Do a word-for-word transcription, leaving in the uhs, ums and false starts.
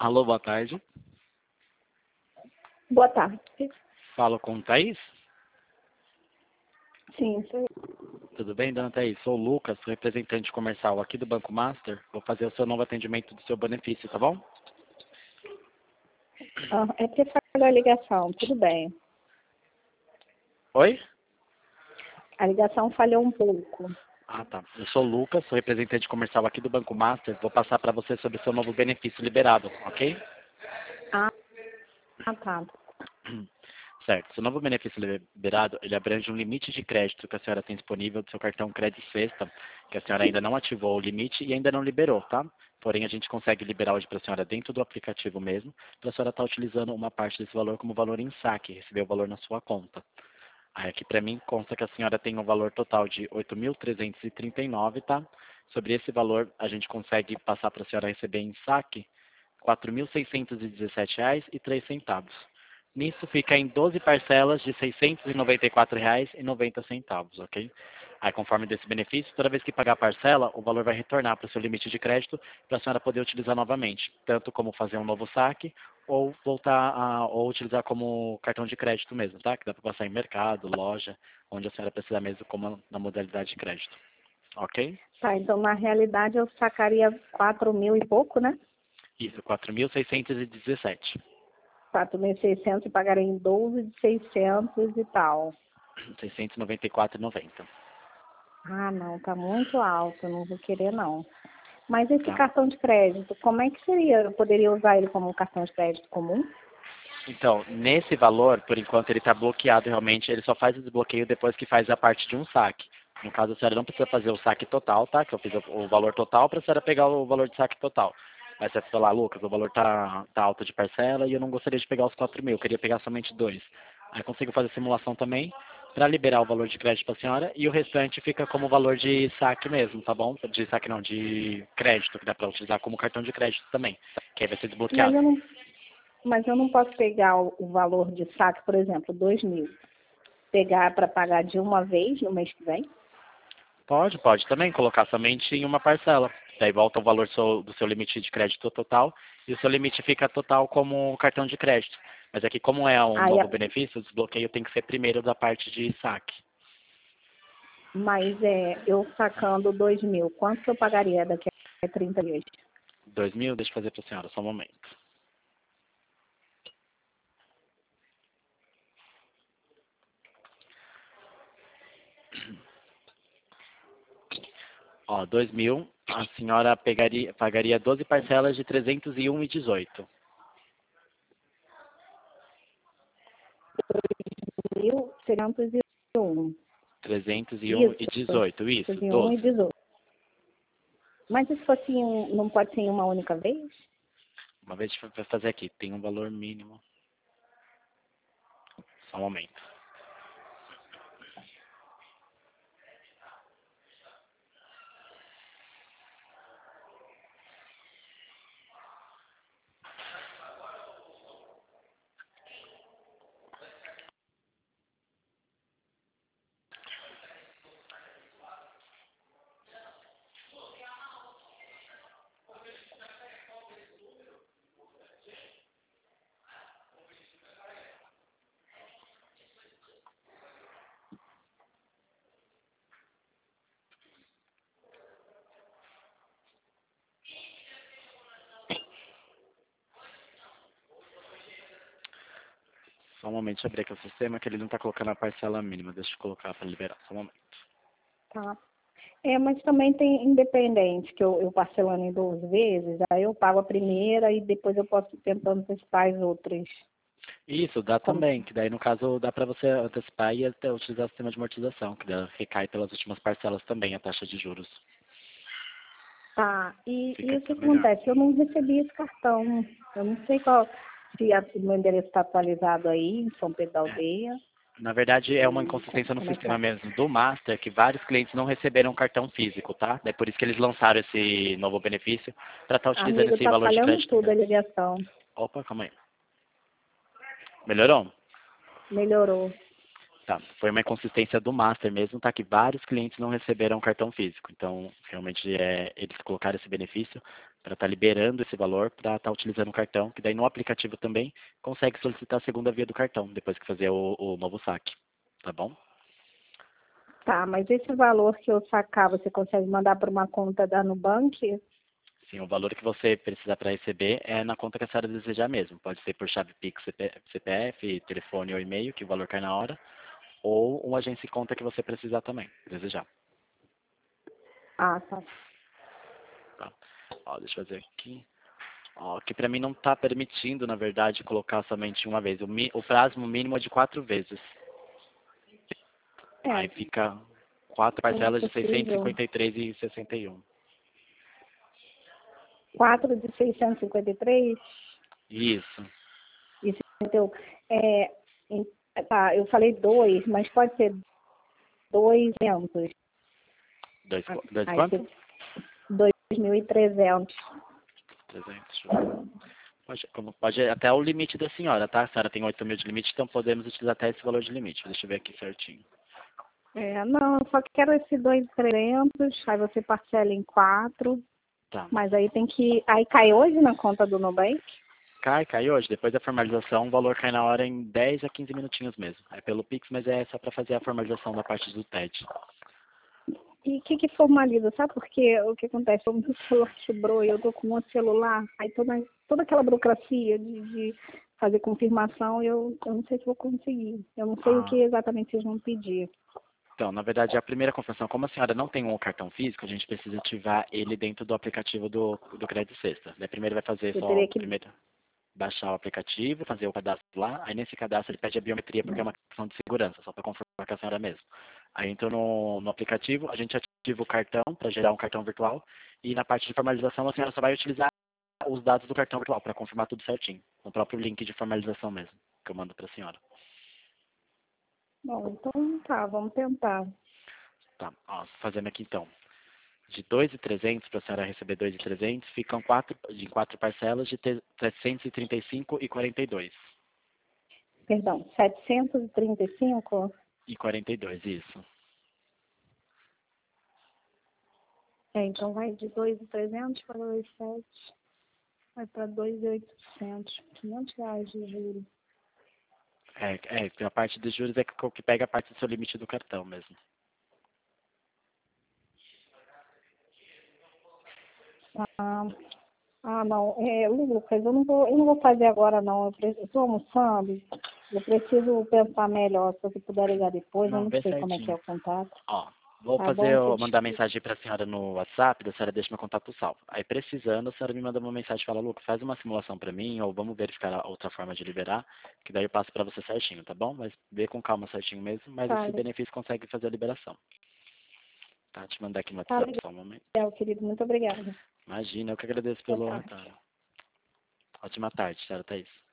Alô, boa tarde. Boa tarde. Falo com Thaís? Sim, sou eu. Tudo bem, dona Thaís? Sou o Lucas, representante comercial aqui do Banco Master. Vou fazer o seu novo atendimento do seu benefício, tá bom? Ah, é porque falhou a ligação, tudo bem. Oi? A ligação falhou um pouco. Ah, tá. Eu sou o Lucas, sou representante comercial aqui do Banco Master. Vou passar para você sobre o seu novo benefício liberado, ok? Ah, ah, tá. Certo. Seu novo benefício liberado, ele abrange um limite de crédito que a senhora tem disponível do seu cartão Crédito Sexta, que a senhora ainda não ativou o limite e ainda não liberou, tá? Porém, a gente consegue liberar hoje para a senhora dentro do aplicativo mesmo, para a senhora estar utilizando uma parte desse valor como valor em saque, receber o valor na sua conta. Aí aqui para mim consta que a senhora tem um valor total de oito mil trezentos e trinta e nove, tá? Sobre esse valor, a gente consegue passar para a senhora receber em saque quatro mil seiscentos e dezessete reais e três centavos. Nisso fica em doze parcelas de seiscentos e noventa e quatro reais e noventa centavos, ok? Aí, conforme desse benefício, toda vez que pagar a parcela, o valor vai retornar para o seu limite de crédito para a senhora poder utilizar novamente, tanto como fazer um novo saque ou voltar a ou utilizar como cartão de crédito mesmo, tá? Que dá para passar em mercado, loja, onde a senhora precisar mesmo como na modalidade de crédito, ok? Tá, então na realidade eu sacaria quatro mil e pouco, né? Isso, quatro mil seiscentos e dezessete. Quatro mil e seiscentos e pagaria em doze de seiscentos e tal. seiscentos e noventa e quatro reais e noventa centavos. Ah, não, tá muito alto, não vou querer não. Mas esse Tá. cartão de crédito, como é que seria? Eu poderia usar ele como um cartão de crédito comum? Então, nesse valor, por enquanto ele está bloqueado realmente, ele só faz o desbloqueio depois que faz a parte de um saque. No caso, a senhora não precisa fazer o saque total, tá? Que eu fiz o, o valor total para a senhora pegar o valor de saque total. Mas você falar, Lucas, o valor tá, tá alto de parcela e eu não gostaria de pegar os quatro mil, eu queria pegar somente dois. Aí eu consigo fazer a simulação também para liberar o valor de crédito para a senhora e o restante fica como valor de saque mesmo, tá bom? De saque não, de crédito, que dá para utilizar como cartão de crédito também, que aí vai ser Mas desbloqueado. eu não, mas eu não posso pegar o, o valor de saque, por exemplo, dois mil. Pegar para pagar de uma vez no mês que vem? Pode, pode também colocar somente em uma parcela. Daí volta o valor seu- do seu limite de crédito total e o seu limite fica total como cartão de crédito. Mas aqui, como é um Aí, novo benefício, o desbloqueio tem que ser primeiro da parte de saque. mas é, eu sacando dois mil, quanto que eu pagaria daqui a trinta dias? Dois mil, deixa eu fazer para a senhora, só um momento. Ó, dois mil, a senhora pegaria, pagaria doze parcelas de trezentos e um e dezoito. Mil seiscentos e um. trezentos e um Isso, e dezoito, isso, trezentos e um e doze. dezoito. Mas se fosse em um, não pode ser em uma única vez? Uma vez deixa eu fazer aqui, tem um valor mínimo. Só um momento. Só um momento, deixa eu abrir aqui o sistema, que ele não está colocando a parcela mínima. Deixa eu colocar para liberar, só um momento. Tá. É, mas também tem independente, que eu, eu parcelando em duas vezes, aí eu pago a primeira e depois eu posso ir tentando antecipar as outras. Isso, dá Como... também, que daí no caso dá para você antecipar e até utilizar o sistema de amortização, que daí recai pelas últimas parcelas também a taxa de juros. Tá, e, Fica e o que até melhor. acontece? Eu não recebi esse cartão. Eu não sei qual, se a- o meu endereço está atualizado aí, em São Pedro da É. Aldeia. Na verdade, é uma Como, inconsistência no como é que sistema tá? mesmo do Master, que vários clientes não receberam cartão físico, tá? É por isso que eles lançaram esse novo benefício, para estar utilizando Amigo, esse tá valor de falhando crédito tudo a mesmo. ligação. Opa, calma aí. Melhorou? Melhorou. Tá, foi uma inconsistência do Master mesmo, tá? Que vários clientes não receberam cartão físico. Então, realmente, é, eles colocaram esse benefício para estar liberando esse valor para estar utilizando o cartão, que daí no aplicativo também consegue solicitar a segunda via do cartão, depois que fazer o, o novo saque. Tá bom? Tá, mas esse valor que eu sacar, você consegue mandar para uma conta da Nubank? Sim, o valor que você precisar para receber é na conta que a senhora desejar mesmo. Pode ser por chave Pix, C P F, telefone ou e-mail, que o valor cai na hora, ou uma agência em conta que você precisar também, desejar. Ah, tá. Tá? Ó, deixa eu fazer aqui. Ó, que para mim não está permitindo, na verdade, colocar somente uma vez. O, mi, o prazo mínimo é de quatro vezes. É, Aí fica quatro não é parcelas de seiscentos e possível. cinquenta e três e sessenta e um. quatro de seiscentos e cinquenta e três? Isso. Isso, então, é, em- tá, eu falei dois, mas pode ser dois duzentos. Dois, dois Aí, quanto? se- dois mil e trezentos. trezentos. Deixa eu ver. Pode, como pode até o limite da senhora, tá? A senhora tem oito mil de limite, então podemos utilizar até esse valor de limite. Deixa eu ver aqui certinho. É, não, eu só quero esse dois mil e trezentos, aí você parcela em quatro, Tá. mas aí tem que... Aí cai hoje na conta do Nubank? Cai, cai hoje. Depois da formalização, o valor cai na hora em dez a quinze minutinhos mesmo. É pelo Pix, mas é só para fazer a formalização da parte do T E D. E o que, que formaliza? Sabe por quê? O que acontece? O meu celular quebrou e eu tô com um celular, aí toda, toda aquela burocracia de, de fazer confirmação, eu, eu não sei se vou conseguir. Eu não sei o Ah. que exatamente vocês vão pedir. Então, na verdade, a primeira confirmação, como a senhora não tem um cartão físico, a gente precisa ativar ele dentro do aplicativo do, do Crédito Sexta. Daí primeiro vai fazer Eu só, teria que... primeiro, baixar o aplicativo, fazer o cadastro lá, aí nesse cadastro ele pede a biometria, porque é uma questão de segurança, só para confirmar que a senhora é mesmo. Aí entra no, no aplicativo, a gente ativa o cartão para gerar um cartão virtual, e na parte de formalização a senhora só vai utilizar os dados do cartão virtual para confirmar tudo certinho, no próprio link de formalização mesmo, que eu mando para a senhora. Bom, então tá, vamos tentar. Tá, ó, fazendo aqui então. De dois mil e trezentos para a senhora receber dois mil e trezentos, ficam quatro, em quatro parcelas de trezentos e trinta e cinco e quarenta e dois. Perdão, setecentos e trinta e cinco? E quarenta e dois, isso. É, então vai de dois mil e trezentos para dois mil e sete, vai para dois mil e oitocentos. quinhentos reais de juros. É, é, a parte dos juros é que, que pega a parte do seu limite do cartão mesmo. Ah, ah, não. É, Lucas, eu não vou, eu não vou fazer agora, não. Eu pre- eu estou almoçando. Eu preciso pensar melhor. Se você puder ligar depois, eu Não, não vê sei como é que é certinho. o contato. Ó, vou Tá fazer, bom? Você eu mandar desculpa. mensagem para a senhora no WhatsApp, a senhora deixa meu contato salvo. Aí precisando, a senhora me manda uma mensagem e fala, Lucas, faz uma simulação para mim, ou vamos verificar a outra forma de liberar, que daí eu passo para você certinho, tá bom? Mas vê com calma certinho mesmo, mas Tá, esse benefício consegue fazer a liberação. Tá, te mandar aqui no tá WhatsApp só um momento. legal, querido. Muito obrigada. Imagina, eu que agradeço Boa pelo tarde. retorno. Ótima tarde, senhora Thaís.